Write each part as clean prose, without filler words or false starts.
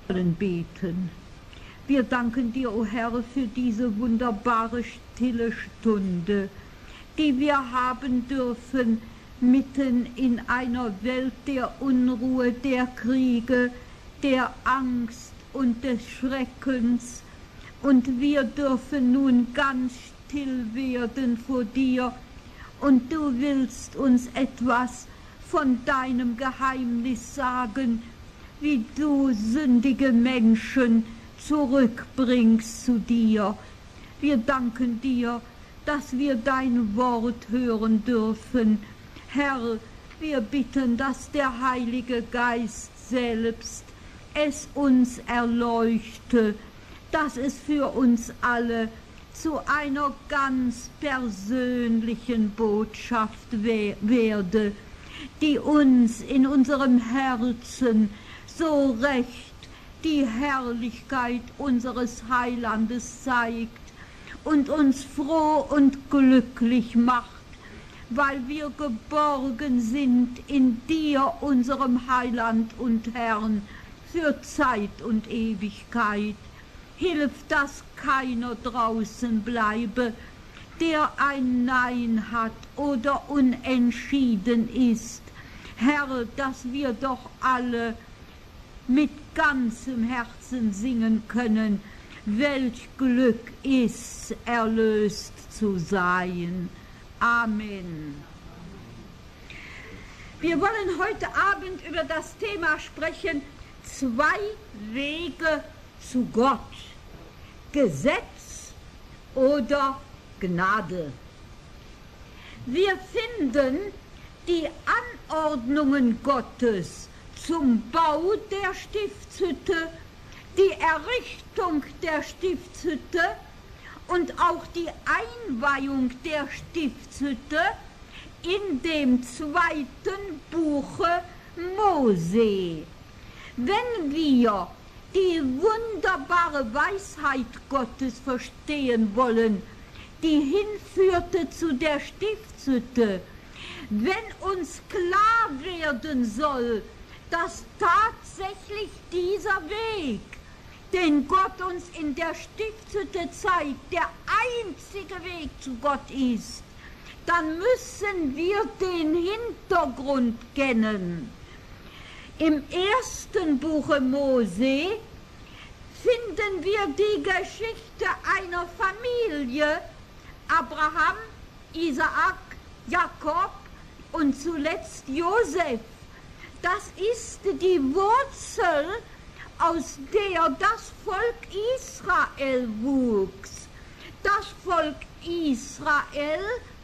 wollen beten. Wir danken dir, o Herr, für diese wunderbare stille Stunde, die wir haben dürfen, mitten in einer Welt der Unruhe, der Kriege, der Angst und des Schreckens. Und wir dürfen nun ganz still werden vor dir. Und du willst uns etwas von deinem Geheimnis sagen, wie du sündige Menschen zurückbringst zu dir. Wir danken dir, dass wir dein Wort hören dürfen. Herr, wir bitten, dass der Heilige Geist selbst es uns erleuchte, dass es für uns alle zu einer ganz persönlichen Botschaft werde, die uns in unserem Herzen so recht die Herrlichkeit unseres Heilandes zeigt und uns froh und glücklich macht, weil wir geborgen sind in dir, unserem Heiland und Herrn, für Zeit und Ewigkeit. Hilf, dass keiner draußen bleibe, der ein Nein hat oder unentschieden ist. Herr, dass wir doch alle mit ganzem Herzen singen können, welch Glück ist, erlöst zu sein. Amen. Wir wollen heute Abend über das Thema sprechen, 2 Wege zu Gott, Gesetz oder Gnade. Wir finden die Anordnungen Gottes zum Bau der Stiftshütte, die Errichtung der Stiftshütte und auch die Einweihung der Stiftshütte in dem 2. Buche Mose. Wenn wir die wunderbare Weisheit Gottes verstehen wollen, die hinführte zu der Stiftshütte, wenn uns klar werden soll, dass tatsächlich dieser Weg, den Gott uns in der Stiftshütte zeigt, der einzige Weg zu Gott ist, dann müssen wir den Hintergrund kennen. Im 1. Buche Mose finden wir die Geschichte einer Familie, Abraham, Isaak, Jakob und zuletzt Josef. Das ist die Wurzel, aus der das Volk Israel wuchs. Das Volk Israel,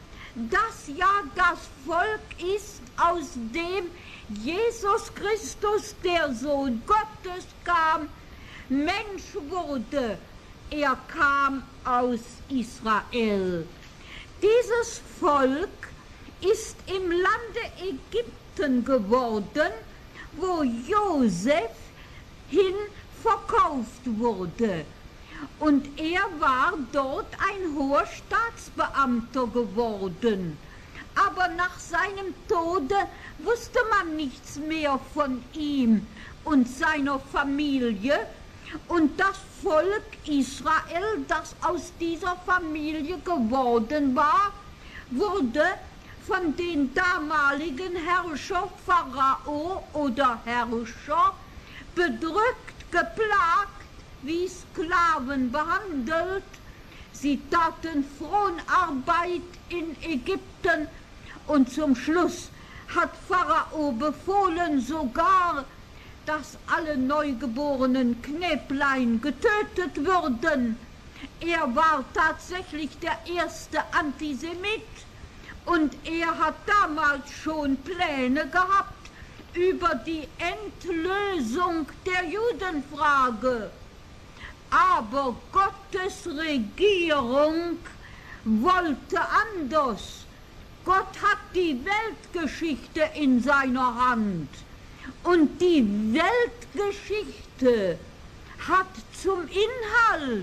das ja das Volk ist, aus dem Jesus Christus, der Sohn Gottes, kam, Mensch wurde. Er kam aus Israel. Dieses Volk ist im Lande Ägypten geworden, wo Josef hin verkauft wurde. Und er war dort ein hoher Staatsbeamter geworden. Aber nach seinem Tode wusste man nichts mehr von ihm und seiner Familie. Und das Volk Israel, das aus dieser Familie geworden war, wurde von den damaligen Herrscher Pharao oder Herrscher bedrückt, geplagt, wie Sklaven behandelt. Sie taten Fronarbeit in Ägypten und zum Schluss hat Pharao befohlen sogar, dass alle neugeborenen Knäblein getötet würden. Er war tatsächlich der erste Antisemit und er hat damals schon Pläne gehabt über die Entlösung der Judenfrage. Aber Gottes Regierung wollte anders. Gott hat die Weltgeschichte in seiner Hand. Und die Weltgeschichte hat zum Inhalt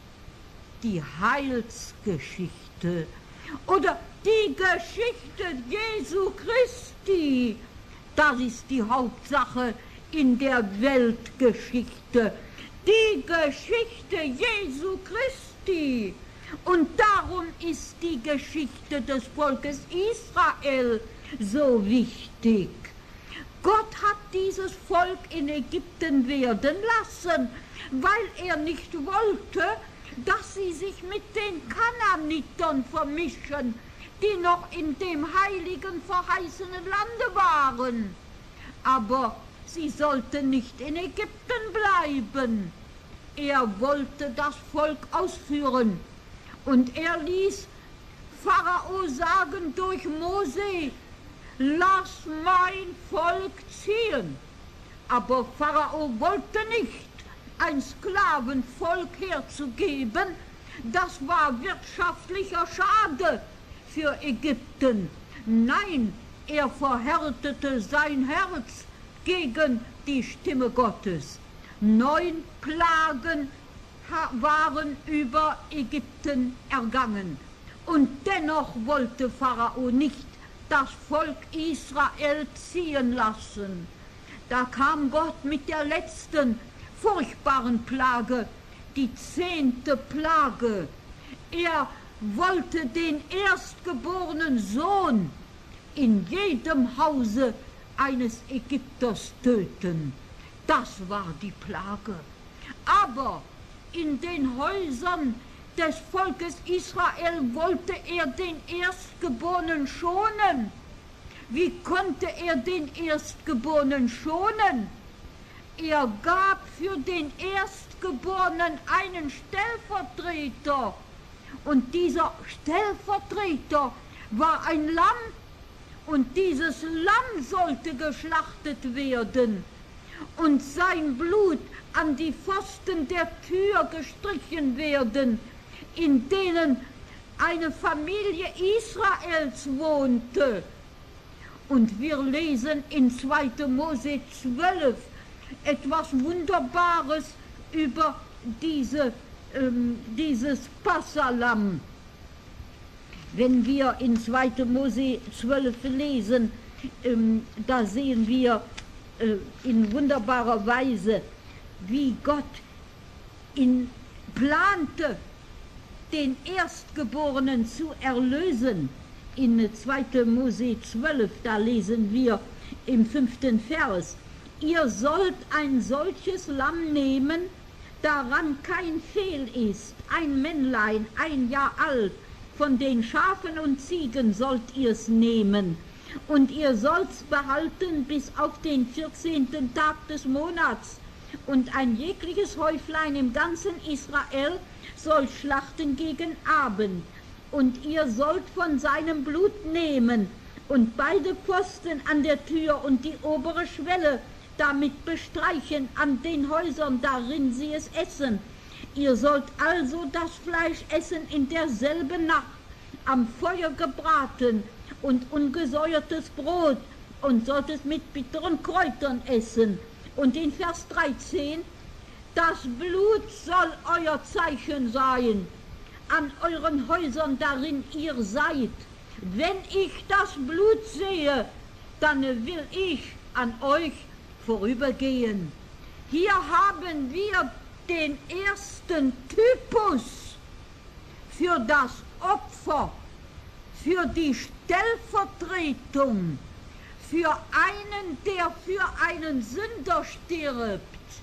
die Heilsgeschichte oder die Geschichte Jesu Christi. Das ist die Hauptsache in der Weltgeschichte, die Geschichte Jesu Christi. Und darum ist die Geschichte des Volkes Israel so wichtig. Gott hat dieses Volk in Ägypten werden lassen, weil er nicht wollte, dass sie sich mit den Kanaanitern vermischen, die noch in dem heiligen, verheißenen Lande waren. Aber sie sollten nicht in Ägypten bleiben. Er wollte das Volk ausführen. Und er ließ Pharao sagen durch Mose, lass mein Volk ziehen. Aber Pharao wollte nicht ein Sklavenvolk herzugeben. Das war wirtschaftlicher Schade für Ägypten. Nein, er verhärtete sein Herz gegen die Stimme Gottes. 9 Plagen waren über Ägypten ergangen. Und dennoch wollte Pharao nicht das Volk Israel ziehen lassen. Da kam Gott mit der letzten furchtbaren Plage, die 10. Plage. Er wollte den erstgeborenen Sohn in jedem Hause eines Ägypters töten. Das war die Plage. Aber in den Häusern des Volkes Israel wollte er den Erstgeborenen schonen. Wie konnte er den Erstgeborenen schonen? Er gab für den Erstgeborenen einen Stellvertreter. Und dieser Stellvertreter war ein Lamm. Und dieses Lamm sollte geschlachtet werden. Und sein Blut an die Pfosten der Tür gestrichen werden, in denen eine Familie Israels wohnte. Und wir lesen in 2. Mose 12 etwas Wunderbares über dieses Passalamm. Wenn wir in 2. Mose 12 lesen, da sehen wir in wunderbarer Weise, wie Gott plante, den Erstgeborenen zu erlösen. In 2. Mose 12, da lesen wir im 5. Vers, ihr sollt ein solches Lamm nehmen, daran kein Fehl ist, ein Männlein, 1 Jahr alt, von den Schafen und Ziegen sollt ihr's nehmen. Und ihr sollt's behalten bis auf den 14. Tag des Monats. Und ein jegliches Häuflein im ganzen Israel soll schlachten gegen Abend. Und ihr sollt von seinem Blut nehmen und beide Pfosten an der Tür und die obere Schwelle damit bestreichen an den Häusern, darin sie es essen. Ihr sollt also das Fleisch essen in derselben Nacht, am Feuer gebraten und ungesäuertes Brot, und sollt es mit bitteren Kräutern essen. Und in Vers 13, das Blut soll euer Zeichen sein, an euren Häusern, darin ihr seid. Wenn ich das Blut sehe, dann will ich an euch vorübergehen. Hier haben wir den ersten Typus für das Opfer, für die Stellvertretung, für einen, der für einen Sünder stirbt.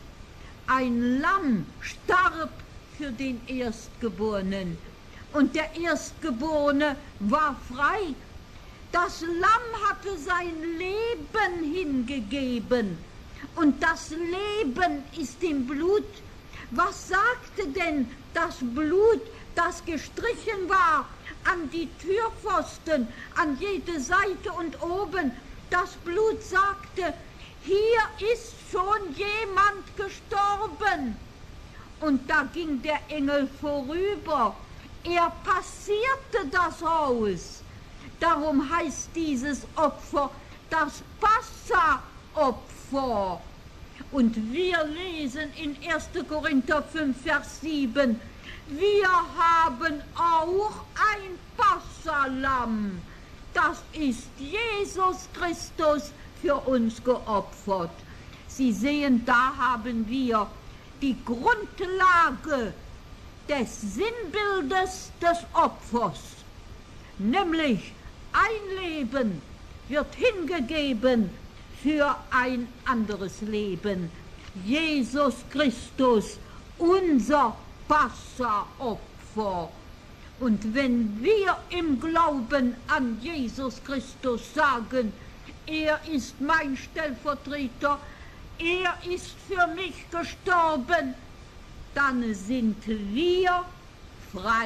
Ein Lamm starb für den Erstgeborenen, und der Erstgeborene war frei. Das Lamm hatte sein Leben hingegeben, und das Leben ist im Blut. Was sagte denn das Blut, das gestrichen war an die Türpfosten, an jede Seite und oben? Das Blut sagte, hier ist schon jemand gestorben. Und da ging der Engel vorüber. Er passierte das Haus. Darum heißt dieses Opfer das Passa-Opfer. Und wir lesen in 1. Korinther 5, Vers 7, wir haben auch ein Passalamm. Das ist Jesus Christus für uns geopfert. Sie sehen, da haben wir die Grundlage des Sinnbildes des Opfers, nämlich ein Leben wird hingegeben für ein anderes Leben. Jesus Christus, unser Passaopfer. Und wenn wir im Glauben an Jesus Christus sagen, er ist mein Stellvertreter, er ist für mich gestorben, dann sind wir frei.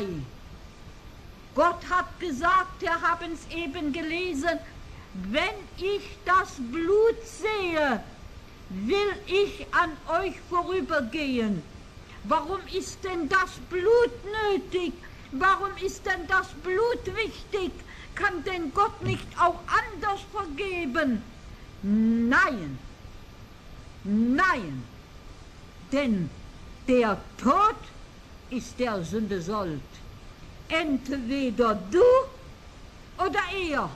Gott hat gesagt, wir haben es eben gelesen, wenn ich das Blut sehe, will ich an euch vorübergehen. Warum ist denn das Blut nötig? Warum ist denn das Blut wichtig? Kann denn Gott nicht auch anders vergeben? Nein, nein, denn der Tod ist der Sünde Sold. Entweder du oder er.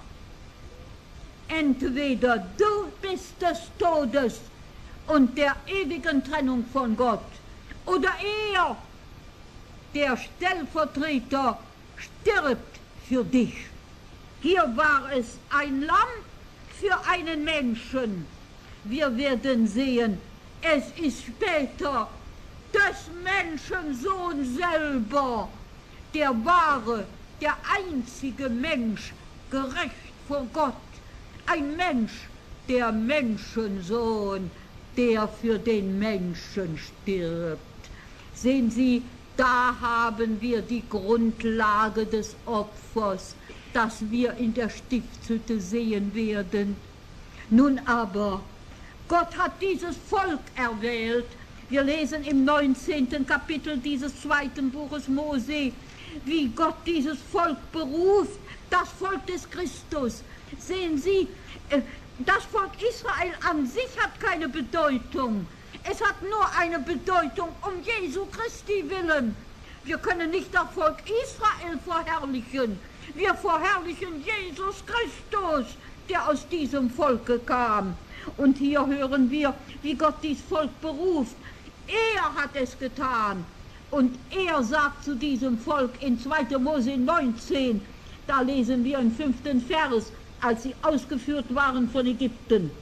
Entweder du bist des Todes und der ewigen Trennung von Gott, oder er, der Stellvertreter, stirbt für dich. Hier war es ein Lamm für einen Menschen. Wir werden sehen, es ist später des Menschensohn selber, der wahre, der einzige Mensch, gerecht vor Gott. Ein Mensch, der Menschensohn, der für den Menschen stirbt. Sehen Sie, da haben wir die Grundlage des Opfers, das wir in der Stiftshütte sehen werden. Nun aber, Gott hat dieses Volk erwählt. Wir lesen im 19. Kapitel dieses 2. Buches Mose, wie Gott dieses Volk beruft, das Volk des Christus. Sehen Sie, das Volk Israel an sich hat keine Bedeutung. Es hat nur eine Bedeutung um Jesu Christi willen. Wir können nicht das Volk Israel verherrlichen. Wir verherrlichen Jesus Christus, der aus diesem Volke kam. Und hier hören wir, wie Gott dieses Volk beruft. Er hat es getan. Und er sagt zu diesem Volk in 2. Mose 19, da lesen wir im 5. Vers, als sie ausgeführt waren von Ägypten: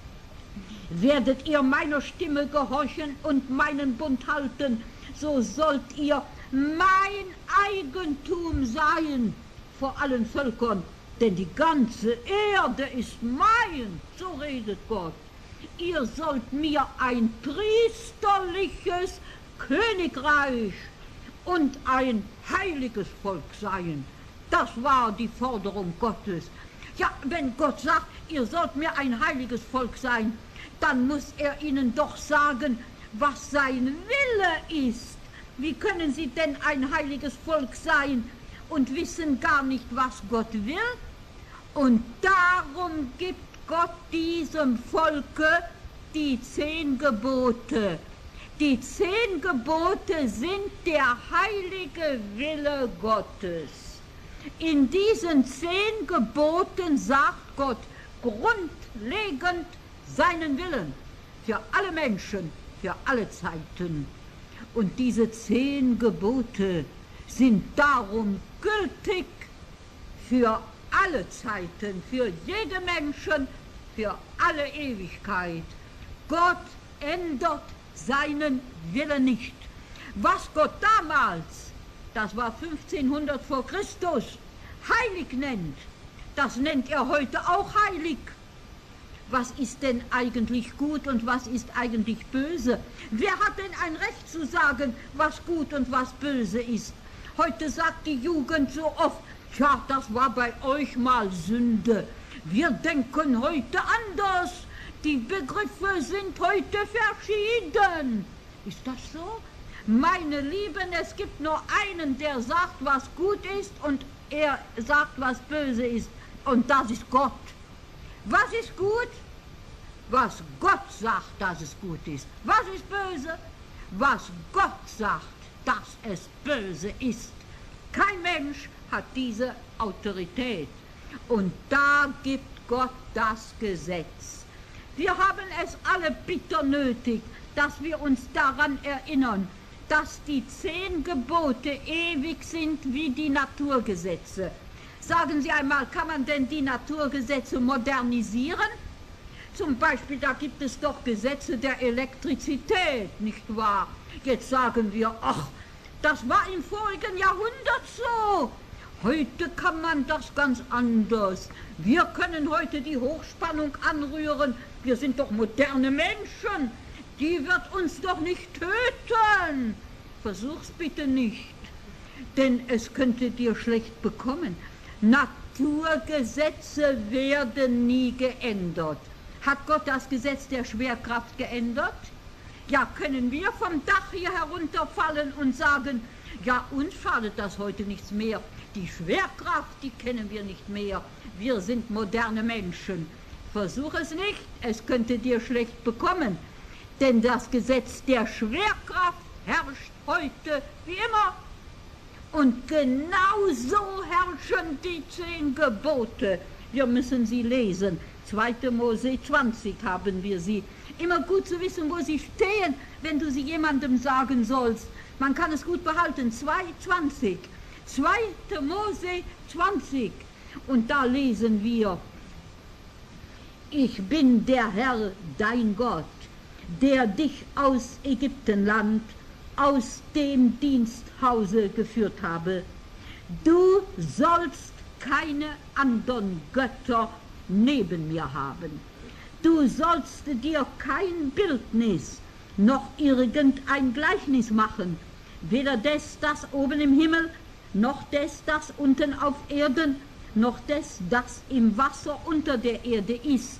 Werdet ihr meiner Stimme gehorchen und meinen Bund halten, so sollt ihr mein Eigentum sein vor allen Völkern, denn die ganze Erde ist mein, so redet Gott. Ihr sollt mir ein priesterliches Königreich und ein heiliges Volk sein. Das war die Forderung Gottes. Ja, wenn Gott sagt, ihr sollt mir ein heiliges Volk sein, dann muss er ihnen doch sagen, was sein Wille ist. Wie können sie denn ein heiliges Volk sein und wissen gar nicht, was Gott will? Und darum gibt Gott diesem Volke die 10 Gebote. Die 10 Gebote sind der heilige Wille Gottes. In diesen 10 Geboten sagt Gott grundlegend seinen Willen für alle Menschen, für alle Zeiten. Und diese 10 Gebote sind darum gültig für alle Zeiten, für jede Menschen, für alle Ewigkeit. Gott ändert seinen Willen nicht. Was Gott damals, das war 1500 vor Christus, heilig nennt, das nennt er heute auch heilig. Was ist denn eigentlich gut und was ist eigentlich böse? Wer hat denn ein Recht zu sagen, was gut und was böse ist? Heute sagt die Jugend so oft, ja, das war bei euch mal Sünde. Wir denken heute anders. Die Begriffe sind heute verschieden. Ist das so? Meine Lieben, es gibt nur einen, der sagt, was gut ist, und er sagt, was böse ist. Und das ist Gott. Was ist gut? Was Gott sagt, dass es gut ist. Was ist böse? Was Gott sagt, dass es böse ist. Kein Mensch hat diese Autorität. Und da gibt Gott das Gesetz. Wir haben es alle bitter nötig, dass wir uns daran erinnern, dass die 10 Gebote ewig sind wie die Naturgesetze. Sagen Sie einmal, kann man denn die Naturgesetze modernisieren? Zum Beispiel, da gibt es doch Gesetze der Elektrizität, nicht wahr? Jetzt sagen wir, ach, das war im vorigen Jahrhundert so. Heute kann man das ganz anders. Wir können heute die Hochspannung anrühren. Wir sind doch moderne Menschen. Die wird uns doch nicht töten. Versuch's bitte nicht, denn es könnte dir schlecht bekommen. Naturgesetze werden nie geändert. Hat Gott das Gesetz der Schwerkraft geändert? Ja, können wir vom Dach hier herunterfallen und sagen, ja, uns schadet das heute nichts mehr. Die Schwerkraft, die kennen wir nicht mehr. Wir sind moderne Menschen. Versuch es nicht, es könnte dir schlecht bekommen. Denn das Gesetz der Schwerkraft herrscht heute wie immer. Und genauso herrschen die 10 Gebote. Wir müssen sie lesen. 2. Mose 20 haben wir sie. Immer gut zu wissen, wo sie stehen, wenn du sie jemandem sagen sollst. Man kann es gut behalten. 2,20. 2. Mose 20. Und da lesen wir: Ich bin der Herr, dein Gott, der dich aus Ägyptenland, aus dem Diensthause geführt habe. Du sollst keine anderen Götter neben mir haben. Du sollst dir kein Bildnis noch irgendein Gleichnis machen, weder des, das oben im Himmel, noch des, das unten auf Erden, noch des, das im Wasser unter der Erde ist.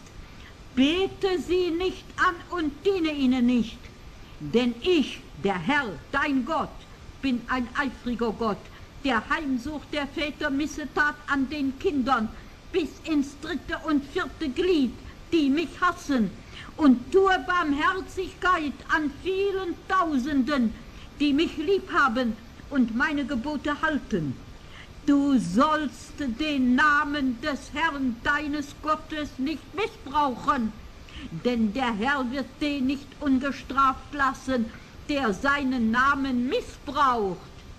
Bete sie nicht an und diene ihnen nicht, denn ich, der Herr, dein Gott, bin ein eifriger Gott, der heimsucht der Väter Missetat an den Kindern bis ins 3. und 4. Glied, die mich hassen, und tue Barmherzigkeit an vielen Tausenden, die mich lieb haben und meine Gebote halten. Du sollst den Namen des Herrn deines Gottes nicht missbrauchen, denn der Herr wird den nicht ungestraft lassen, der seinen Namen missbraucht.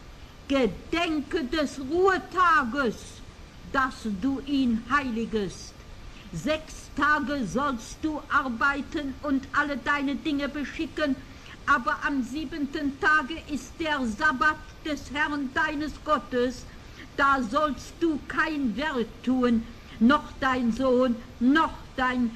Gedenke des Ruhetages, dass du ihn heiligest. 6 Tage sollst du arbeiten und alle deine Dinge beschicken, aber am 7. Tage ist der Sabbat des Herrn deines Gottes. Da sollst du kein Werk tun, noch dein Sohn, noch deine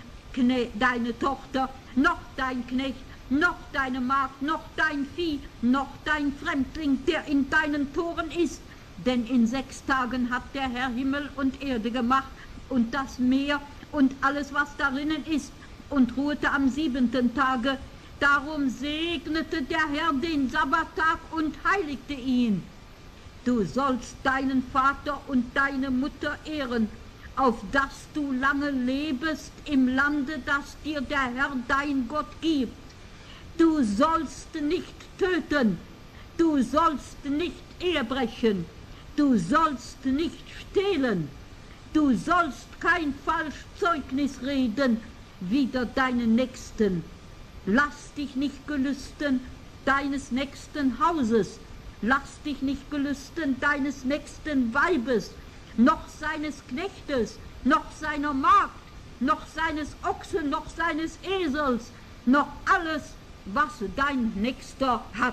Tochter, noch dein Knecht, noch deine Magd, noch dein Vieh, noch dein Fremdling, der in deinen Toren ist. Denn in 6 Tagen hat der Herr Himmel und Erde gemacht und das Meer und alles, was darinnen ist, und ruhete am 7. Tage. Darum segnete der Herr den Sabbattag und heiligte ihn. Du sollst deinen Vater und deine Mutter ehren, auf dass du lange lebest im Lande, das dir der Herr dein Gott gibt. Du sollst nicht töten, du sollst nicht Ehebrechen, du sollst nicht stehlen, du sollst kein Falschzeugnis reden wider deinen Nächsten. Lass dich nicht gelüsten deines nächsten Hauses, lass dich nicht gelüsten deines nächsten Weibes, noch seines Knechtes, noch seiner Magd, noch seines Ochsen, noch seines Esels, noch alles, was dein Nächster hat.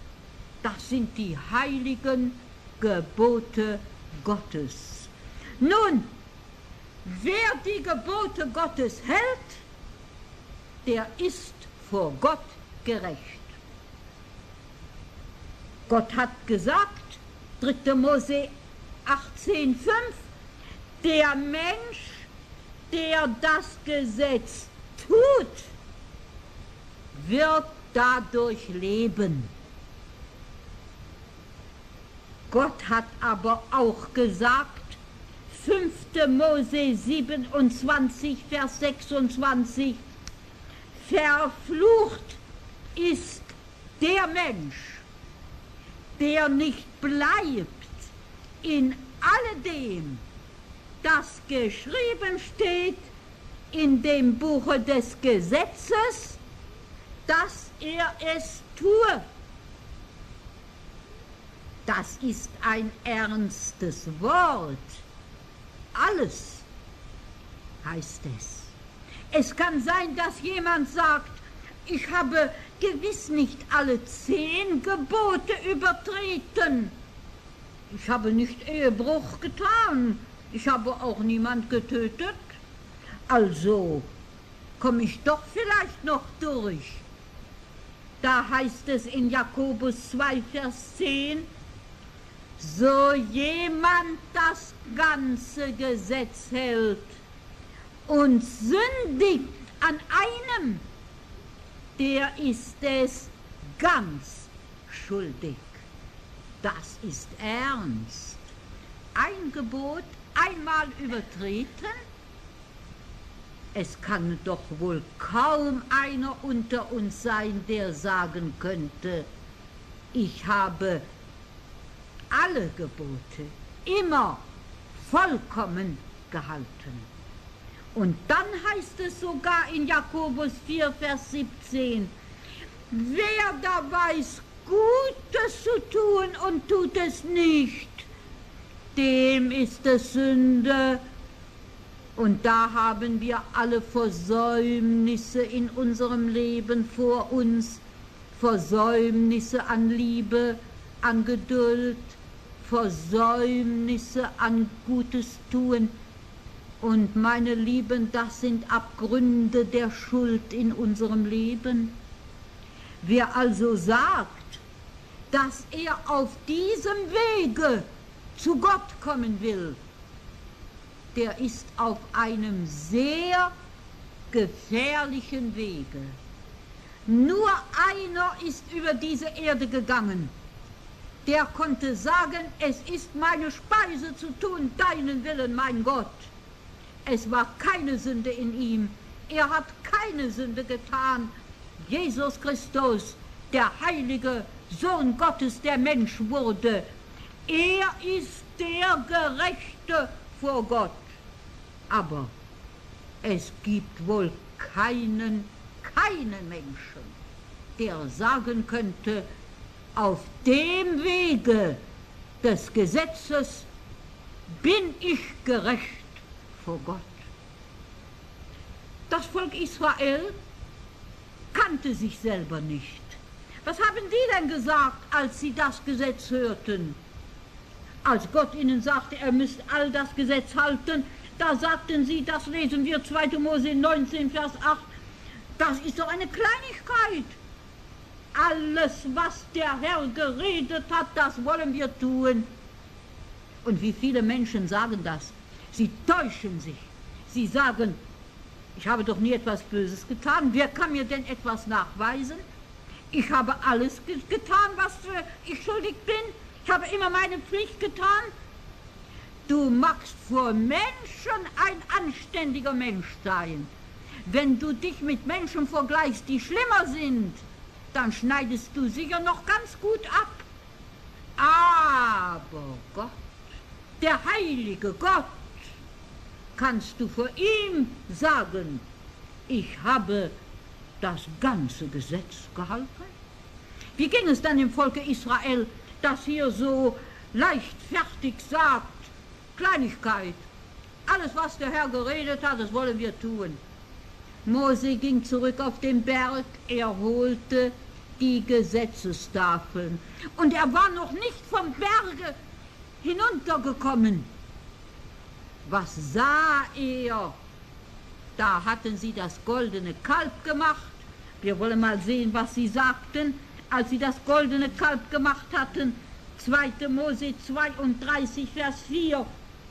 Das sind die heiligen Gebote Gottes. Nun, wer die Gebote Gottes hält, der ist vor Gott gerecht. Gott hat gesagt, 3. Mose 18,5, der Mensch, der das Gesetz tut, wird dadurch leben. Gott hat aber auch gesagt, 5. Mose 27, Vers 26, verflucht ist der Mensch, der nicht bleibt in alledem, das geschrieben steht in dem Buche des Gesetzes, dass er es tue. Das ist ein ernstes Wort. Alles heißt es. Es kann sein, dass jemand sagt, ich habe gewiss nicht alle 10 Gebote übertreten. Ich habe nicht Ehebruch getan. Ich habe auch niemand getötet. Also komme ich doch vielleicht noch durch. Da heißt es in Jakobus 2, Vers 10, so jemand das ganze Gesetz hält und sündigt an einem, der ist es ganz schuldig. Das ist ernst. Ein Gebot einmal übertreten? Es kann doch wohl kaum einer unter uns sein, der sagen könnte, ich habe alle Gebote immer vollkommen gehalten. Und dann heißt es sogar in Jakobus 4, Vers 17, wer da weiß, Gutes zu tun und tut es nicht, dem ist es Sünde. Und da haben wir alle Versäumnisse in unserem Leben vor uns, Versäumnisse an Liebe, an Geduld, Versäumnisse an Gutes tun. Und meine Lieben, das sind Abgründe der Schuld in unserem Leben. Wer also sagt, dass er auf diesem Wege zu Gott kommen will, der ist auf einem sehr gefährlichen Wege. Nur einer ist über diese Erde gegangen. Der konnte sagen, es ist meine Speise zu tun, deinen Willen, mein Gott. Es war keine Sünde in ihm. Er hat keine Sünde getan. Jesus Christus, der heilige Sohn Gottes, der Mensch wurde. Er ist der Gerechte vor Gott. Aber es gibt wohl keinen Menschen, der sagen könnte, auf dem Wege des Gesetzes bin ich gerecht vor Gott. Das Volk Israel kannte sich selber nicht. Was haben die denn gesagt, als sie das Gesetz hörten? Als Gott ihnen sagte, ihr müsst all das Gesetz halten, da sagten sie, das lesen wir 2. Mose 19, Vers 8, das ist doch eine Kleinigkeit. Alles, was der Herr geredet hat, das wollen wir tun. Und wie viele Menschen sagen das? Sie täuschen sich. Sie sagen, ich habe doch nie etwas Böses getan. Wer kann mir denn etwas nachweisen? Ich habe alles getan, was ich schuldig bin. Ich habe immer meine Pflicht getan. Du magst vor Menschen ein anständiger Mensch sein. Wenn du dich mit Menschen vergleichst, die schlimmer sind, dann schneidest du sicher noch ganz gut ab. Aber Gott, der heilige Gott, kannst du vor ihm sagen, ich habe das ganze Gesetz gehalten? Wie ging es dann im Volke Israel, das hier so leichtfertig sagt, Kleinigkeit, alles was der Herr geredet hat, das wollen wir tun. Mose ging zurück auf den Berg, er holte die Gesetzestafeln und er war noch nicht vom Berge hinuntergekommen. Was sah er? Da hatten sie das goldene Kalb gemacht. Wir wollen mal sehen, was sie sagten, als sie das goldene Kalb gemacht hatten. 2. Mose 32, Vers 4.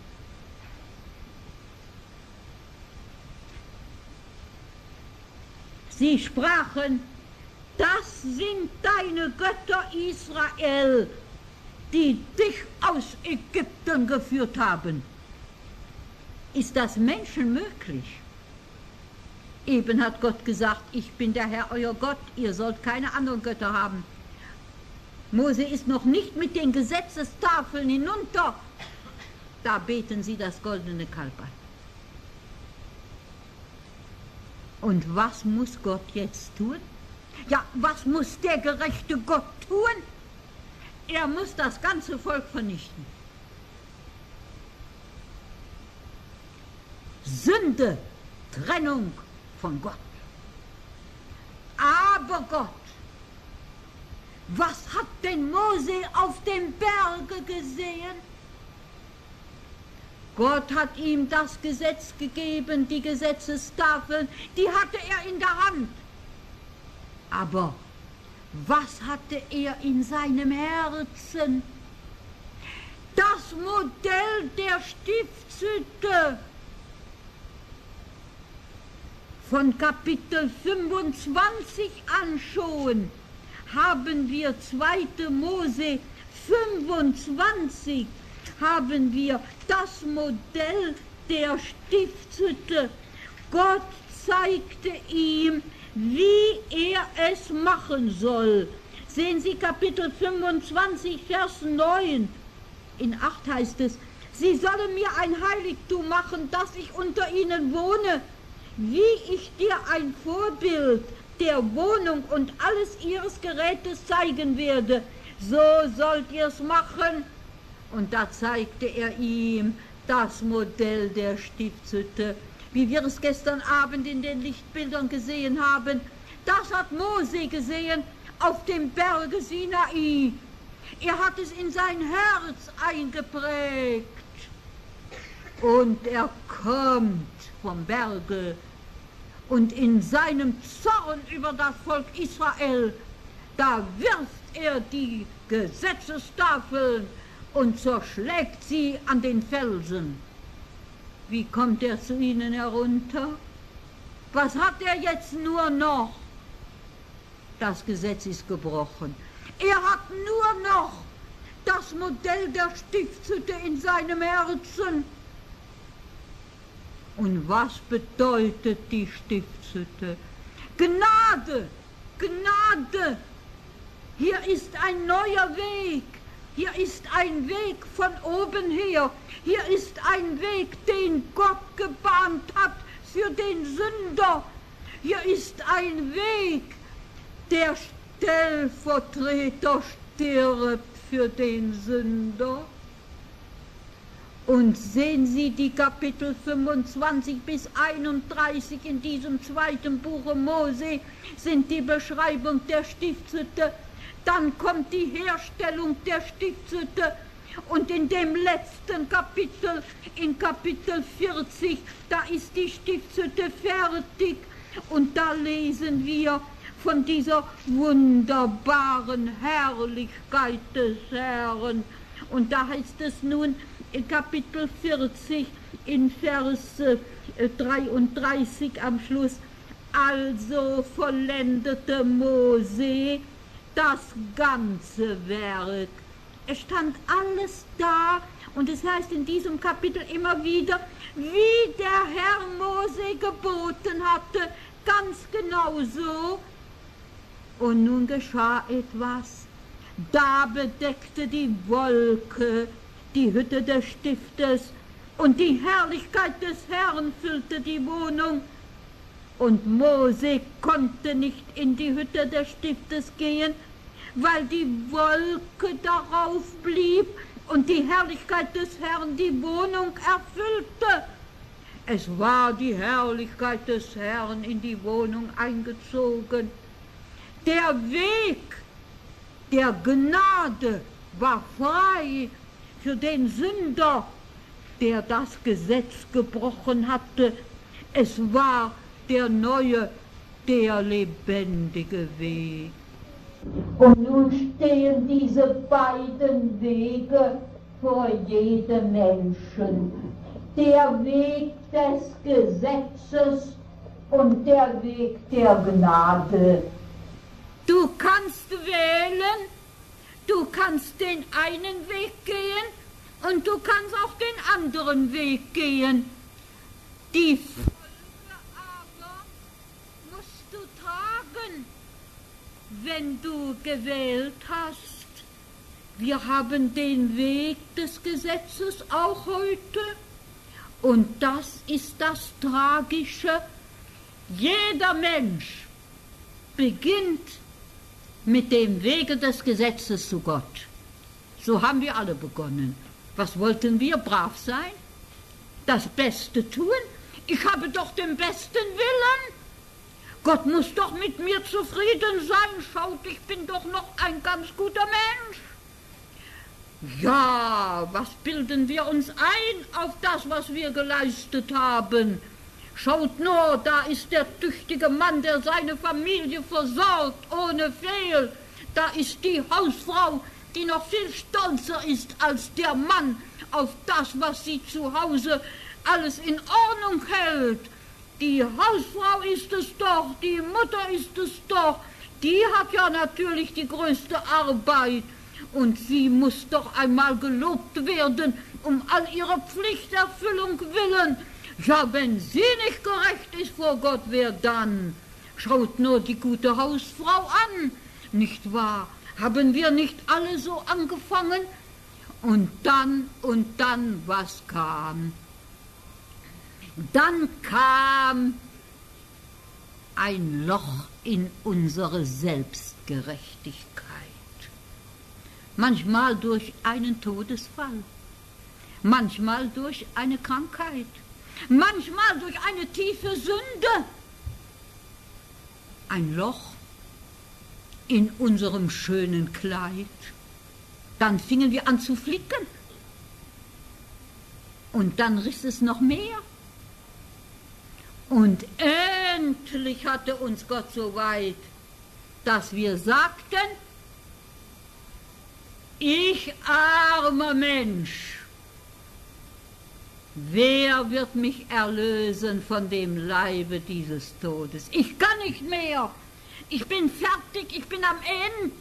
Sie sprachen, das sind deine Götter Israel, die dich aus Ägypten geführt haben. Ist das Menschen möglich? Eben hat Gott gesagt, ich bin der Herr, euer Gott, ihr sollt keine anderen Götter haben. Mose ist noch nicht mit den Gesetzestafeln hinunter, da beten sie das goldene Kalb an. Und was muss Gott jetzt tun? Ja, was muss der gerechte Gott tun? Er muss das ganze Volk vernichten. Sünde, Trennung von Gott. Aber Gott, was hat denn Mose auf dem Berge gesehen? Gott hat ihm das Gesetz gegeben, die Gesetzestafeln, die hatte er in der Hand. Aber was hatte er in seinem Herzen? Das Modell der Stiftshütte. Von Kapitel 25 an schon haben wir 2. Mose 25, haben wir das Modell der Stiftshütte. Gott zeigte ihm, wie er es machen soll. Sehen Sie Kapitel 25, Vers 9. In 8 heißt es, sie sollen mir ein Heiligtum machen, dass ich unter ihnen wohne, wie ich dir ein Vorbild der Wohnung und alles ihres Gerätes zeigen werde. So sollt ihr es machen. Und da zeigte er ihm das Modell der Stiftshütte, wie wir es gestern Abend in den Lichtbildern gesehen haben. Das hat Mose gesehen auf dem Berge Sinai. Er hat es in sein Herz eingeprägt. Und er kommt vom Berge und in seinem Zorn über das Volk Israel, da wirft er die Gesetzestafeln und zerschlägt sie an den Felsen. Wie kommt er zu ihnen herunter? Was hat er jetzt nur noch? Das Gesetz ist gebrochen. Er hat nur noch das Modell der Stiftshütte in seinem Herzen. Und was bedeutet die Stiftshütte? Gnade, Gnade. Hier ist ein neuer Weg. Hier ist ein Weg von oben her. Hier ist ein Weg, den Gott gebahnt hat für den Sünder. Hier ist ein Weg, der Stellvertreter stirbt für den Sünder. Und sehen Sie die Kapitel 25 bis 31 in diesem 2. Buche Mose sind die Beschreibung der Stiftshütte. Dann kommt die Herstellung der Stiftshütte und in dem letzten Kapitel, in Kapitel 40, da ist die Stiftshütte fertig und da lesen wir von dieser wunderbaren Herrlichkeit des Herrn. Und da heißt es nun in Kapitel 40 in Vers 33 am Schluss, also vollendete Mose das ganze Werk. Es stand alles da und es heißt in diesem Kapitel immer wieder, wie der Herr Mose geboten hatte, ganz genau so. Und nun geschah etwas. Da bedeckte die Wolke die Hütte des Stiftes und die Herrlichkeit des Herrn füllte die Wohnung. Und Mose konnte nicht in die Hütte des Stiftes gehen, weil die Wolke darauf blieb und die Herrlichkeit des Herrn die Wohnung erfüllte. Es war die Herrlichkeit des Herrn in die Wohnung eingezogen. Der Weg der Gnade war frei für den Sünder, der das Gesetz gebrochen hatte. Es war der neue, der lebendige Weg. Und nun stehen diese beiden Wege vor jedem Menschen. Der Weg des Gesetzes und der Weg der Gnade. Du kannst wählen, du kannst den einen Weg gehen und du kannst auch den anderen Weg gehen. Die Folge aber musst du tragen, wenn du gewählt hast. Wir haben den Weg des Gesetzes auch heute und das ist das Tragische. Jeder Mensch beginnt mit dem Wege des Gesetzes zu Gott. So haben wir alle begonnen. Was wollten wir? Brav sein? Das Beste tun? Ich habe doch den besten Willen. Gott muss doch mit mir zufrieden sein. Schaut, ich bin doch noch ein ganz guter Mensch. Ja, was bilden wir uns ein auf das, was wir geleistet haben? Schaut nur, da ist der tüchtige Mann, der seine Familie versorgt, ohne Fehl. Da ist die Hausfrau, die noch viel stolzer ist als der Mann auf das, was sie zu Hause alles in Ordnung hält. Die Hausfrau ist es doch, die Mutter ist es doch, die hat ja natürlich die größte Arbeit. Und sie muss doch einmal gelobt werden, um all ihrer Pflichterfüllung willen. Ja, wenn sie nicht gerecht ist vor Gott, wer dann? Schaut nur die gute Hausfrau an, nicht wahr? Haben wir nicht alle so angefangen? Und dann, was kam? Dann kam ein Loch in unsere Selbstgerechtigkeit. Manchmal durch einen Todesfall, manchmal durch eine Krankheit, manchmal durch eine tiefe Sünde. Ein Loch in unserem schönen Kleid. Dann fingen wir an zu flicken. Und dann riss es noch mehr. Und endlich hatte uns Gott so weit, dass wir sagten, ich armer Mensch, wer wird mich erlösen von dem Leibe dieses Todes? Ich kann nicht mehr, ich bin fertig, ich bin am Ende.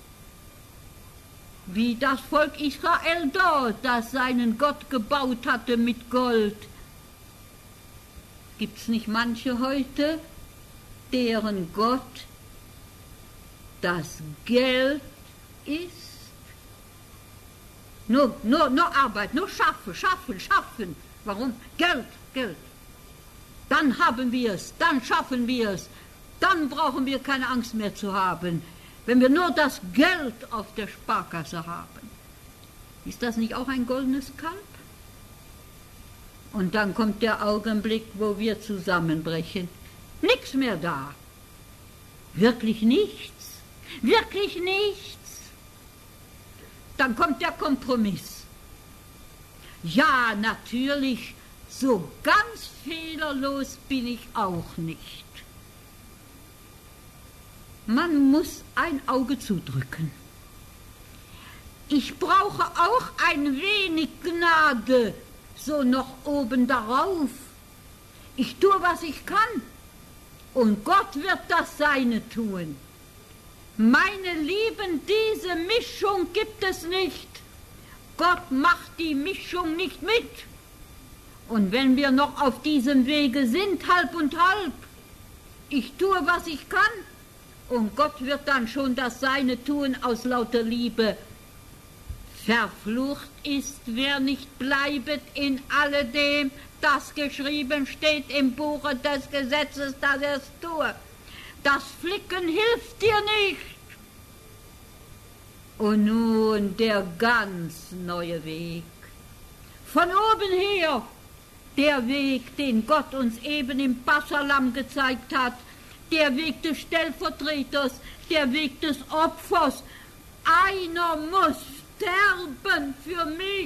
Wie das Volk Israel dort, das seinen Gott gebaut hatte mit Gold. Gibt's nicht manche heute, deren Gott das Geld ist? Nur Arbeit, nur schaffen. Warum? Geld. Dann haben wir es, dann schaffen wir es. Dann brauchen wir keine Angst mehr zu haben, wenn wir nur das Geld auf der Sparkasse haben. Ist das nicht auch ein goldenes Kalb? Und dann kommt der Augenblick, wo wir zusammenbrechen. Nichts mehr da. Wirklich nichts. Wirklich nichts. Dann kommt der Kompromiss. Ja, natürlich, so ganz fehlerlos bin ich auch nicht. Man muss ein Auge zudrücken. Ich brauche auch ein wenig Gnade, so noch oben darauf. Ich tue, was ich kann, und Gott wird das Seine tun. Meine Lieben, diese Mischung gibt es nicht. Gott macht die Mischung nicht mit. Und wenn wir noch auf diesem Wege sind, halb und halb, ich tue, was ich kann, und Gott wird dann schon das Seine tun aus lauter Liebe. Verflucht ist, wer nicht bleibet in alledem, das geschrieben steht im Buche des Gesetzes, dass er es tue. Das Flicken hilft dir nicht. Und nun der ganz neue Weg. Von oben her, der Weg, den Gott uns eben im Passalam gezeigt hat, der Weg des Stellvertreters, der Weg des Opfers. Einer muss sterben für mich.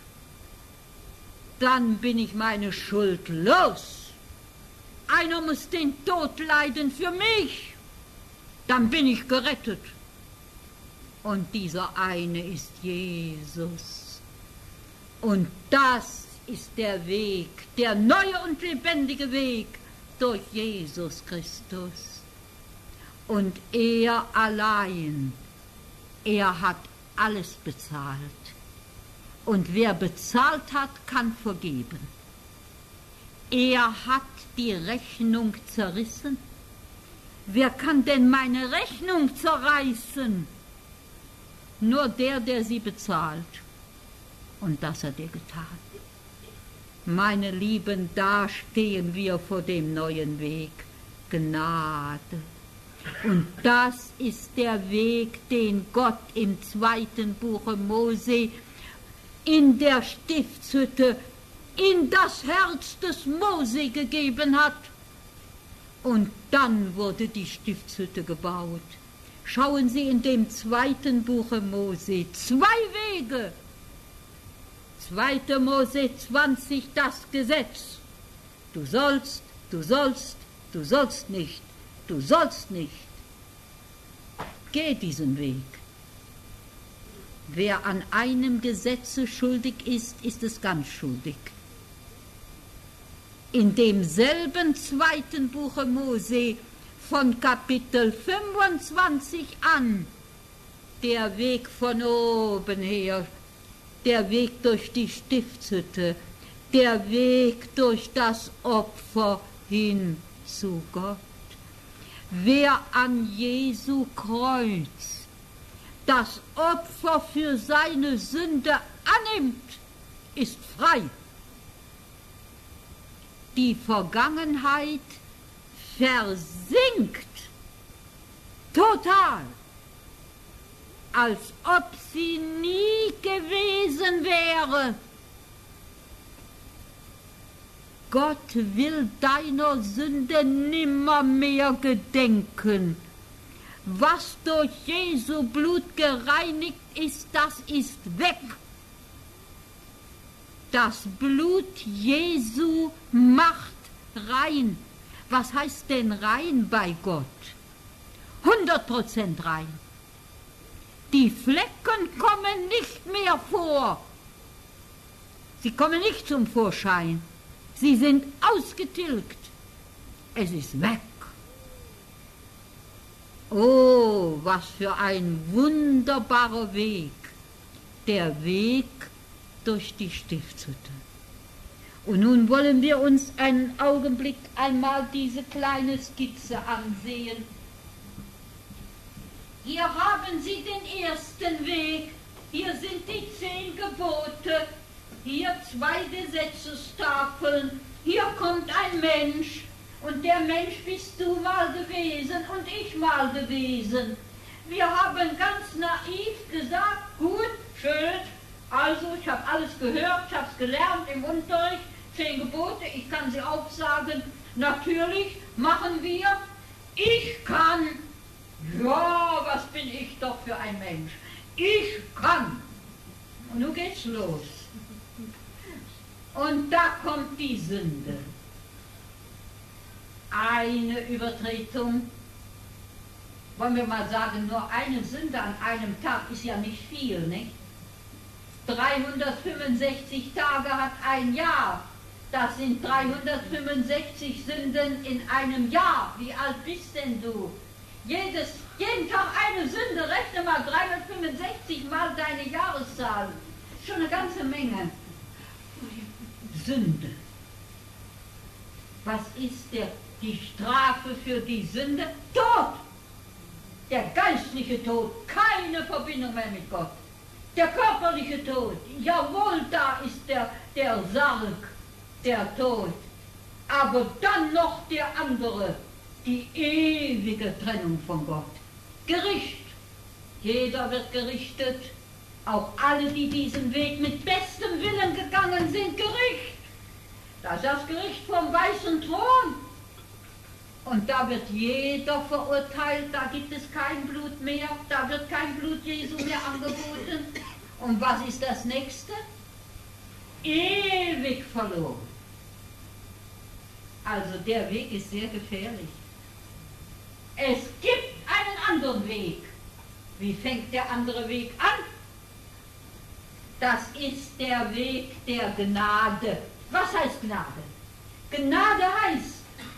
Dann bin ich meine Schuld los. Einer muss den Tod leiden für mich. Dann bin ich gerettet. Und dieser eine ist Jesus. Und das ist der Weg, der neue und lebendige Weg durch Jesus Christus. Und er allein, er hat alles bezahlt. Und wer bezahlt hat, kann vergeben. Er hat die Rechnung zerrissen. Wer kann denn meine Rechnung zerreißen? Nur der sie bezahlt. Und das hat er getan. Meine Lieben, da stehen wir vor dem neuen Weg. Gnade. Und das ist der Weg, den Gott im 2. Buche Mose in der Stiftshütte in das Herz des Mose gegeben hat. Und dann wurde die Stiftshütte gebaut. Schauen Sie in dem 2. Buche Mose 2 Wege. 2. Mose 20, das Gesetz. Du sollst, du sollst, du sollst nicht, du sollst nicht. Geh diesen Weg. Wer an einem Gesetze schuldig ist, ist es ganz schuldig. In demselben 2. Buche Mose von Kapitel 25 an, der Weg von oben her, der Weg durch die Stiftshütte, der Weg durch das Opfer hin zu Gott. Wer an Jesu Kreuz das Opfer für seine Sünde annimmt, ist frei. Die Vergangenheit versinkt total, als ob sie nie gewesen wäre. Gott will deiner Sünde nimmermehr gedenken. Was durch Jesu Blut gereinigt ist, das ist weg. Das Blut Jesu macht rein. Was heißt denn rein bei Gott? 100% rein. Die Flecken kommen nicht mehr vor. Sie kommen nicht zum Vorschein. Sie sind ausgetilgt. Es ist weg. Oh, was für ein wunderbarer Weg. Der Weg durch die Stiftshütte. Und nun wollen wir uns einen Augenblick einmal diese kleine Skizze ansehen. Hier haben Sie den ersten Weg. Hier sind die 10 Gebote. Hier 2 Gesetzestafeln. Hier kommt ein Mensch. Und der Mensch bist du mal gewesen und ich mal gewesen. Wir haben ganz naiv gesagt, gut, schön, also ich habe alles gehört, ich habe es gelernt im Unterricht, 10 Gebote, ich kann sie aufsagen. Natürlich machen wir. Ich kann. Ja, was bin ich doch für ein Mensch. Ich kann. Und nun geht's los. Und da kommt die Sünde. Eine Übertretung, wollen wir mal sagen, nur eine Sünde an einem Tag ist ja nicht viel, nicht? 365 Tage hat ein Jahr. Das sind 365 Sünden in einem Jahr. Wie alt bist denn du? Jeden Tag eine Sünde, rechne mal 365 mal deine Jahreszahl. Schon eine ganze Menge. Sünde. Was ist die Strafe für die Sünde? Tod. Der geistliche Tod, keine Verbindung mehr mit Gott. Der körperliche Tod, jawohl, da ist der Sarg, der Tod. Aber dann noch der andere, die ewige Trennung von Gott. Gericht. Jeder wird gerichtet. Auch alle, die diesen Weg mit bestem Willen gegangen sind, Gericht. Das ist das Gericht vom weißen Thron. Und da wird jeder verurteilt, da gibt es kein Blut mehr, da wird kein Blut Jesu mehr angeboten. Und was ist das Nächste? Ewig verloren. Also der Weg ist sehr gefährlich. Es gibt einen anderen Weg. Wie fängt der andere Weg an? Das ist der Weg der Gnade. Was heißt Gnade? Gnade heißt,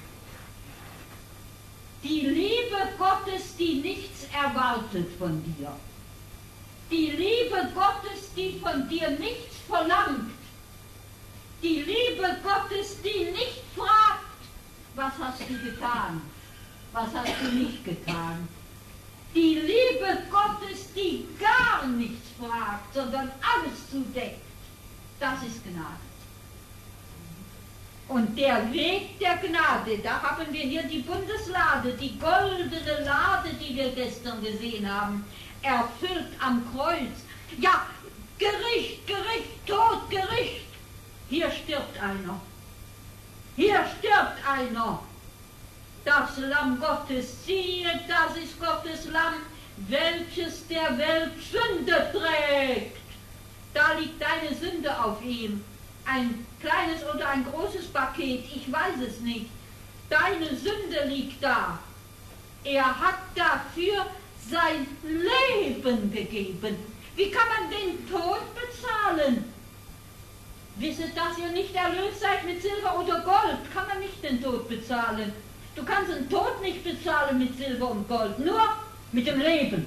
die Liebe Gottes, die nichts erwartet von dir. Die Liebe Gottes, die von dir nichts verlangt. Die Liebe Gottes, die nicht fragt, was hast du getan, was hast du nicht getan. Die Liebe Gottes, die gar nichts fragt, sondern alles zudeckt. Das ist Gnade. Und der Weg der Gnade, da haben wir hier die Bundeslade, die goldene Lade, die wir gestern gesehen haben, erfüllt am Kreuz. Ja, Gericht, Gericht, Tod, Gericht. Hier stirbt einer. Hier stirbt einer. Das Lamm Gottes, siehe, das ist Gottes Lamm, welches der Welt Sünde trägt. Da liegt deine Sünde auf ihm. Ein kleines oder ein großes Paket, ich weiß es nicht. Deine Sünde liegt da. Er hat dafür sein Leben gegeben. Wie kann man den Tod bezahlen? Wisset, dass ihr nicht erlöst seid mit Silber oder Gold, kann man nicht den Tod bezahlen. Du kannst den Tod nicht bezahlen mit Silber und Gold, nur mit dem Leben.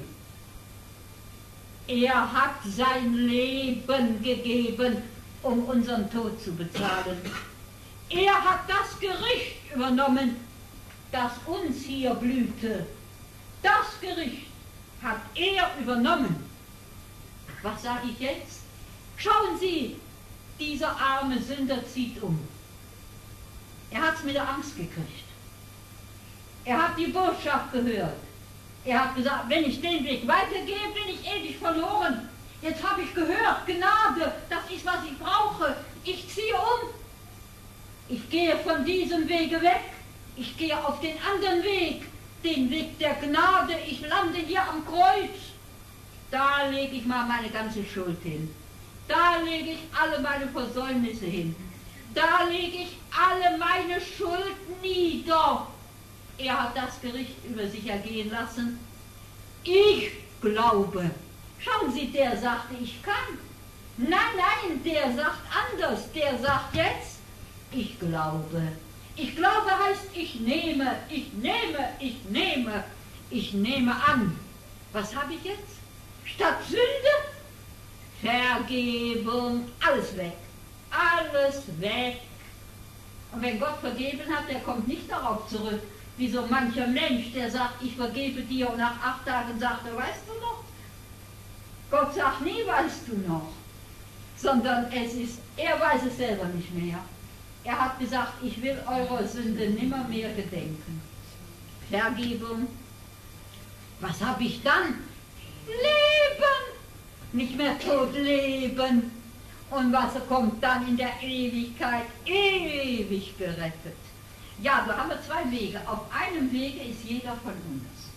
Er hat sein Leben gegeben, um unseren Tod zu bezahlen. Er hat das Gericht übernommen, das uns hier blühte. Das Gericht hat er übernommen. Was sage ich jetzt? Schauen Sie, dieser arme Sünder zieht um. Er hat es mit der Angst gekriegt. Er hat die Botschaft gehört. Er hat gesagt, wenn ich den Weg weitergehe, bin ich ewig verloren. Jetzt habe ich gehört, Gnade, das ist, was ich brauche. Ich ziehe um. Ich gehe von diesem Wege weg. Ich gehe auf den anderen Weg, den Weg der Gnade. Ich lande hier am Kreuz. Da lege ich mal meine ganze Schuld hin. Da lege ich alle meine Versäumnisse hin. Da lege ich alle meine Schuld nieder. Er hat das Gericht über sich ergehen lassen. Ich glaube. Schauen Sie, der sagte, ich kann. Nein, nein, der sagt anders. Der sagt jetzt, ich glaube. Ich glaube heißt, ich nehme, ich nehme, ich nehme, ich nehme an. Was habe ich jetzt? Statt Sünde, Vergebung, alles weg. Alles weg. Und wenn Gott vergeben hat, der kommt nicht darauf zurück, wie so mancher Mensch, der sagt, ich vergebe dir, und nach 8 Tagen sagt er, weißt du noch? Gott sagt nie, weißt du noch, sondern er weiß es selber nicht mehr. Er hat gesagt, ich will eurer Sünde nimmer mehr gedenken. Vergebung. Was habe ich dann? Leben. Nicht mehr tot, Leben. Und was kommt dann in der Ewigkeit? Ewig gerettet. Ja, da haben wir 2 Wege. Auf einem Wege ist jeder von uns.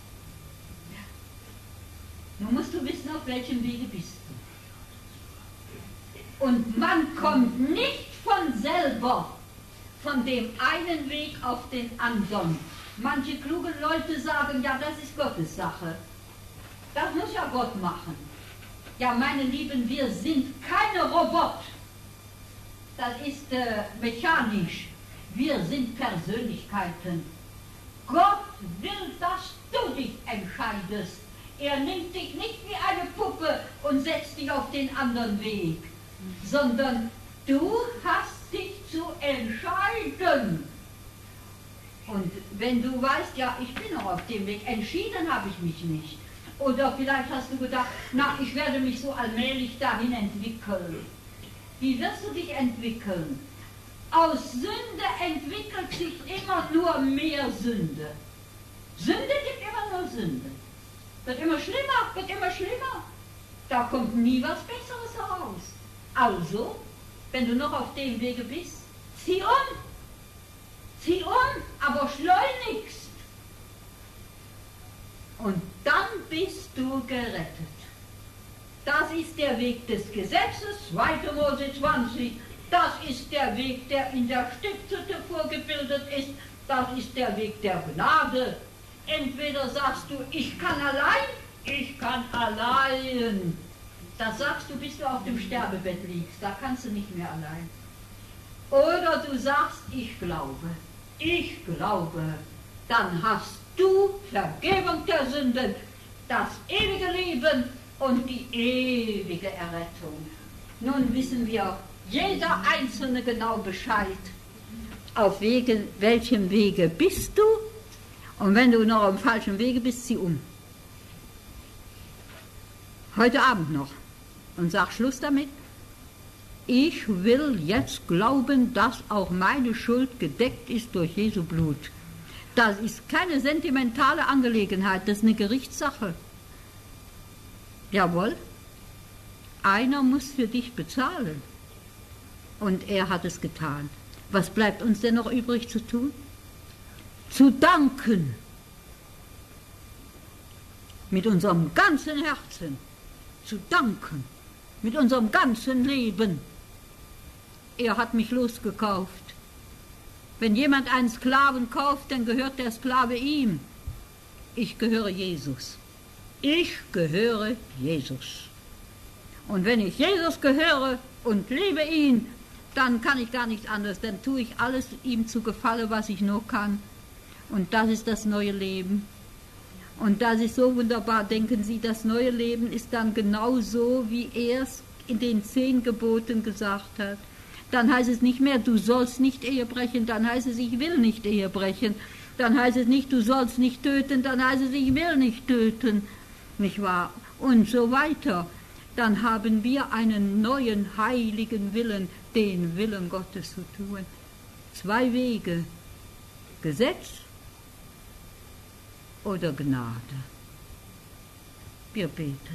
Nun musst du wissen, auf welchem Wege bist du. Und man kommt nicht von selber von dem einen Weg auf den anderen. Manche kluge Leute sagen, ja, das ist Gottes Sache. Das muss ja Gott machen. Ja, meine Lieben, wir sind keine Roboter. Das ist mechanisch. Wir sind Persönlichkeiten. Gott will, dass du dich entscheidest. Er nimmt dich nicht wie eine Puppe und setzt dich auf den anderen Weg, sondern du hast dich zu entscheiden. Und wenn du weißt, ja, ich bin noch auf dem Weg, entschieden habe ich mich nicht. Oder vielleicht hast du gedacht, na, ich werde mich so allmählich dahin entwickeln. Wie wirst du dich entwickeln? Aus Sünde entwickelt sich immer nur mehr Sünde. Sünde gibt immer nur Sünde. Wird immer schlimmer, wird immer schlimmer. Da kommt nie was Besseres heraus. Also, wenn du noch auf dem Wege bist, zieh um. Zieh um, aber schleunigst. Und dann bist du gerettet. Das ist der Weg des Gesetzes, 2. Mose 20. Das ist der Weg, der in der Stiftshütte vorgebildet ist. Das ist der Weg der Gnade. Entweder sagst du, ich kann allein, ich kann allein. Das sagst du, bis du auf dem Sterbebett liegst. Da kannst du nicht mehr allein. Oder du sagst, ich glaube. Ich glaube. Dann hast du Vergebung der Sünden, das ewige Leben und die ewige Errettung. Nun wissen wir, jeder Einzelne genau Bescheid, auf welchem Wege bist du, und wenn du noch auf dem falschen Wege bist, zieh um. Heute Abend noch. Und sag Schluss damit. ich will jetzt glauben, dass auch meine Schuld gedeckt ist durch Jesu Blut. Das ist keine sentimentale Angelegenheit, das ist eine Gerichtssache. Jawohl, einer muss für dich bezahlen. Und er hat es getan. Was bleibt uns denn noch übrig zu tun? Zu danken. Mit unserem ganzen Herzen. Zu danken. Mit unserem ganzen Leben. Er hat mich losgekauft. Wenn jemand einen Sklaven kauft, dann gehört der Sklave ihm. Ich gehöre Jesus. Ich gehöre Jesus. Und wenn ich Jesus gehöre und liebe ihn, dann kann ich gar nichts anderes. Dann tue ich alles ihm zu Gefallen, was ich nur kann. Und das ist das neue Leben. Und das ist so wunderbar. Denken Sie, das neue Leben ist dann genau so, wie er es in den 10 Geboten gesagt hat. Dann heißt es nicht mehr, du sollst nicht Ehe brechen. Dann heißt es, ich will nicht Ehe brechen. Dann heißt es nicht, du sollst nicht töten. Dann heißt es, ich will nicht töten. Nicht wahr? Und so weiter. Dann haben wir einen neuen heiligen Willen, den Willen Gottes zu tun. 2 Wege, Gesetz oder Gnade. Wir beten.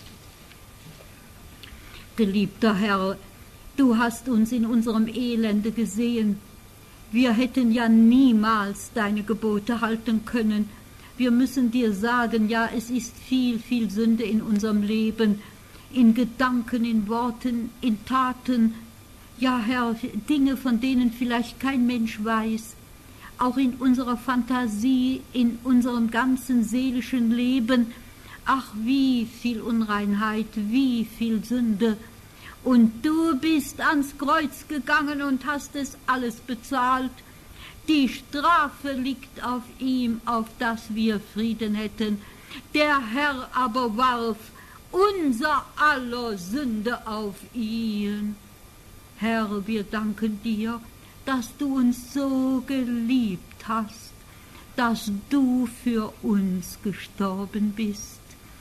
Geliebter Herr, du hast uns in unserem Elende gesehen. Wir hätten ja niemals deine Gebote halten können. Wir müssen dir sagen, ja, es ist viel, viel Sünde in unserem Leben, in Gedanken, in Worten, in Taten. Ja, Herr, Dinge, von denen vielleicht kein Mensch weiß. Auch in unserer Fantasie, in unserem ganzen seelischen Leben. Ach, wie viel Unreinheit, wie viel Sünde. Und du bist ans Kreuz gegangen und hast es alles bezahlt. Die Strafe liegt auf ihm, auf dass wir Frieden hätten. Der Herr aber warf unser aller Sünde auf ihn. Herr, wir danken dir, dass du uns so geliebt hast, dass du für uns gestorben bist.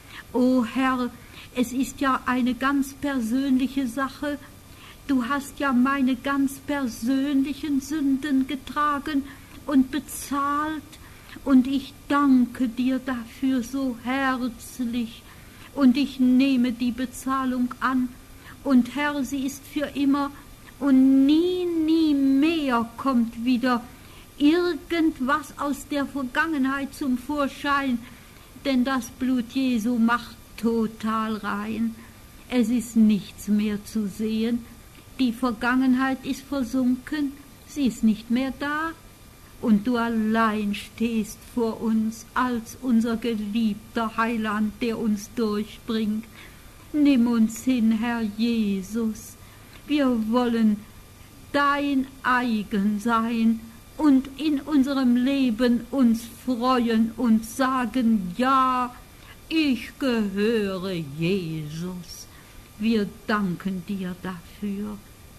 O Herr, es ist ja eine ganz persönliche Sache. Du hast ja meine ganz persönlichen Sünden getragen und bezahlt. Und ich danke dir dafür so herzlich. Und ich nehme die Bezahlung an. Und Herr, sie ist für immer. Und nie, nie mehr kommt wieder irgendwas aus der Vergangenheit zum Vorschein. Denn das Blut Jesu macht total rein. Es ist nichts mehr zu sehen. Die Vergangenheit ist versunken, sie ist nicht mehr da. Und du allein stehst vor uns als unser geliebter Heiland, der uns durchbringt. Nimm uns hin, Herr Jesus. Wir wollen dein eigen sein und in unserem Leben uns freuen und sagen, ja, ich gehöre Jesus. Wir danken dir dafür.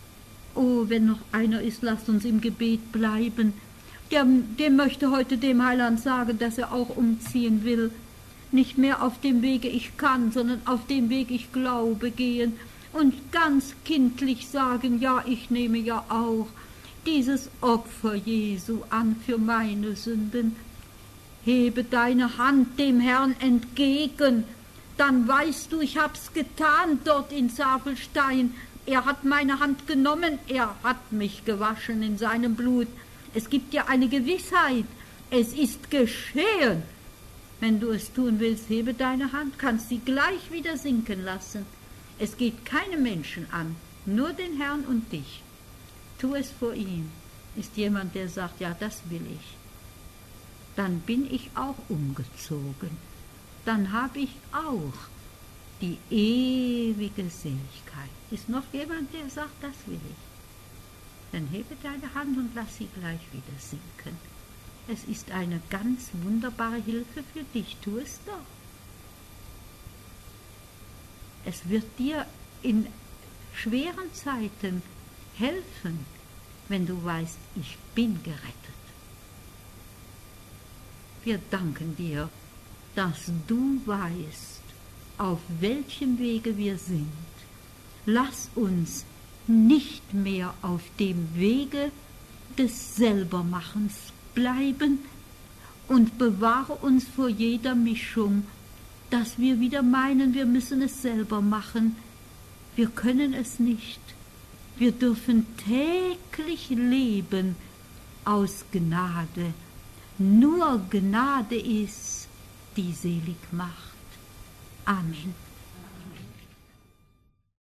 Oh, wenn noch einer ist, lasst uns im Gebet bleiben. Dem möchte heute dem Heiland sagen, dass er auch umziehen will. Nicht mehr auf dem Wege ich kann, sondern auf dem Weg ich glaube gehen und ganz kindlich sagen, ja, ich nehme ja auch dieses Opfer Jesu an für meine Sünden. Hebe deine Hand dem Herrn entgegen, dann weißt du, ich hab's getan dort in Savelstein. Er hat meine Hand genommen, er hat mich gewaschen in seinem Blut. Es gibt dir eine Gewissheit, es ist geschehen. Wenn du es tun willst, hebe deine Hand, kannst sie gleich wieder sinken lassen. Es geht keinem Menschen an, nur den Herrn und dich. Tu es vor ihm. Ist jemand, der sagt, ja, das will ich. Dann bin ich auch umgezogen. Dann habe ich auch die ewige Seligkeit. Ist noch jemand, der sagt, das will ich? Dann hebe deine Hand und lass sie gleich wieder sinken. Es ist eine ganz wunderbare Hilfe für dich. Tu es doch. Es wird dir in schweren Zeiten helfen, wenn du weißt, ich bin gerettet. Wir danken dir, dass du weißt, auf welchem Wege wir sind. Lass uns nicht mehr auf dem Wege des Selbermachens bleiben und bewahre uns vor jeder Mischung, dass wir wieder meinen, wir müssen es selber machen. Wir können es nicht. Wir dürfen täglich leben aus Gnade. Nur Gnade ist, die selig macht. Amen.